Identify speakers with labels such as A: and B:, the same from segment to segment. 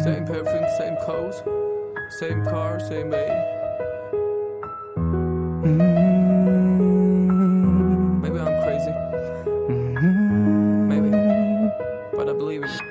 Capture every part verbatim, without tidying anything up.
A: Same perfume, same clothes, same car, same way. Mm-hmm. Maybe I'm crazy. Mm-hmm. Maybe, but I believe in it.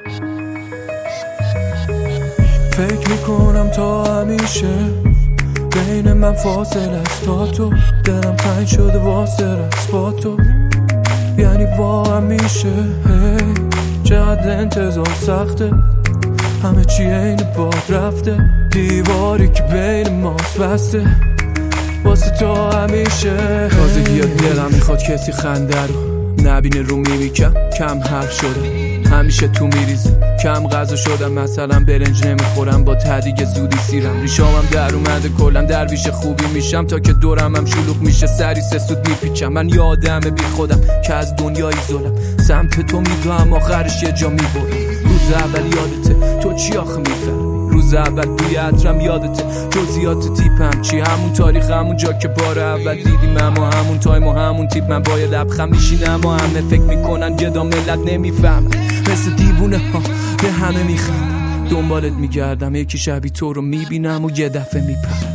A: فکر میکنم تا همیشه بین من فاصله است تا تو، دلم تنگ شده واسه رست با تو، یعنی واقعا میشه هی چقدر انتظار سخته، همه چی این باد رفته، دیواری که بین ماست بسته واسه تو همیشه. تازگی ها دلم میخواد کسی خنده رو نبینه رو میمیکم، کم حرف شده همیشه تو میریزه، کم غذا شدم مثلا برنج نمیخورم با تدیگ زودی سیرم، ریشامم در اومده کلم درویش خوبی میشم تا که دورم هم شلوغ میشه سری سه سود میپیچم. من یه آدم بی خودم که از دنیای زلم سمت تو میدوام آخرش یه جا میبرم. روز اول یادته تو چی آخه میفهمی، روز اول بوی عطرم یادته، جزئیات تیپم چی، همون تاریخ همون جا که بار اول دیدیم، اما همون تایم و همون تیپ من باید لبخم میشینم و همه فکر میکنن گدا ملت نمیفهم، مثل دیوونه ها به همه میخندم، دنبالت میگردم یکی شبیه تو رو میبینم و یه دفعه میپرم.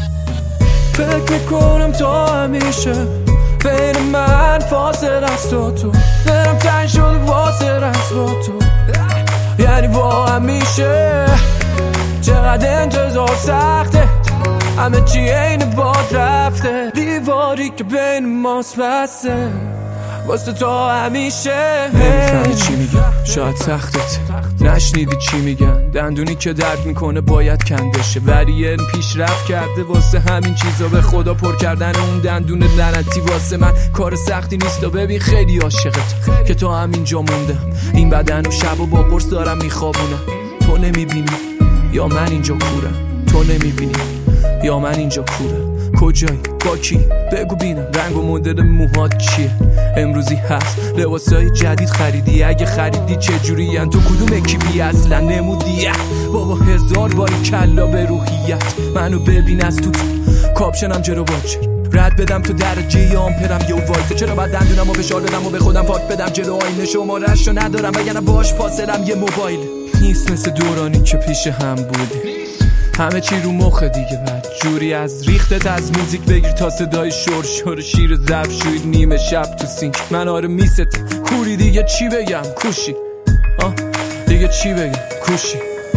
A: فکر میکنم تا همیشه بین من فاصله است تا تو، دلم تنگ شده واسه رست با تو، یعنی واقعا میشه چقدر انتظار سخته، همه چی این باد رفته، دیواری که بین ماست بسته واسه تو همیشه. نمیفهمی چی میگن شاید سختت نشنیدی چی میگن، دندونی که درد میکنه باید کندشه، ولی این پیشرفت کرده واسه همین چیزا به خدا پر کردن اون دندون لعنتی واسه من کار سختی نیست و ببین خیلی عاشقت که تو همینجا موندم، این بدن و شب و با قرص دارم میخوابونم، تو نمیبینی یا من اینجا کورم، تو نمیبینی یا من اینجا کورم، کجایی با کی بگو بینم، رنگ و مدل موهات چیه، امروزی هست لباسای جدید خریدی، اگه خریدی چجوری ان، تو کدوم اکیپی اصلا نمودی، بابا هزار باری کلا به روحیت منو ببین از تو تو کاپشنم جلو واچر رد بدم تو درجه ی آمپرم یه وایت، چرا باید دندونم و فشار بدم و به خودم پاک بدم جلو آینه شماره‌شو ندارم وگرنه باش فاصلم یه موبایل نیست، مثل دورانی که پیش هم بودی همه چی رو مخه دیگه، بعد جوری از ریختت از موزیک بگیر تا صدای شور شور شیر زب شوید نیمه شب تو سینک، من آره میست کوری دیگه چی بگم کوشی، آه دیگه چی بگم کوشی.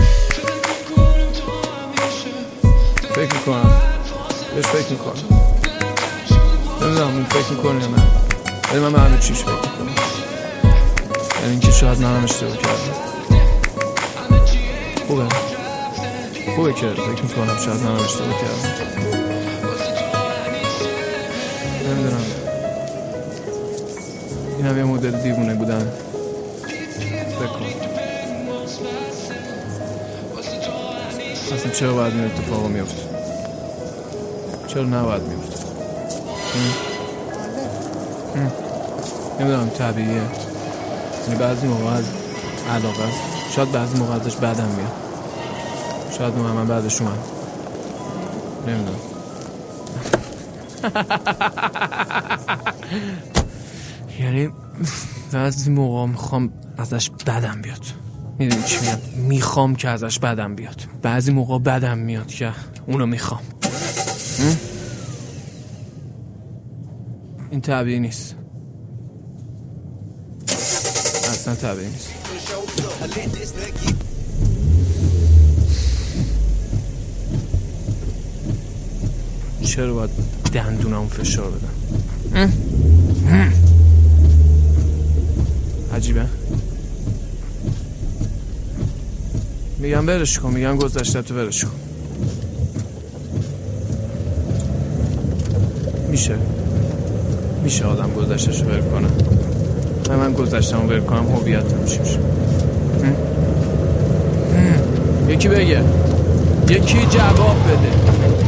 A: فکر میکنم بهش فکر میکنم نمیدونم اون فکر میکنه یا نه، ولی من به همه چیش فکر میکنم، یعنی اینکه شاید من هم اشتباه کردم. خوبه خوبه که فکر میکنم شاید من هم اشتباه کردم، نمیدونم این هم یه مدل دیوونه بودن، فکر کن اصلا چرا باید این اتفاقا میفته، چرا نباید میفته، نمیدونم طبیعیه، یعنی بعضی موقع از علاقه است، شاید بعضی موقع ازش بدم میاد، شاید موقع من بعدش اومد، نمیدونم. یعنی بعضی موقع میخوام ازش بدم بیاد، میدونی چی میگم، میخوام که ازش بدم بیاد، بعضی موقع بدم میاد که اونو میخوام. این طبیعی نیست، اصلا طبیعی نیست. چرا باید دندونم فشار بدم؟ عجیبه. میگم برش کن، میگم گذشته تو برش کن. میشه میشه آدم گذشتهشو ول کنه، من من گذشتهمو ول کنم هویتم چی میشه؟ یکی بگه، یکی جواب بده.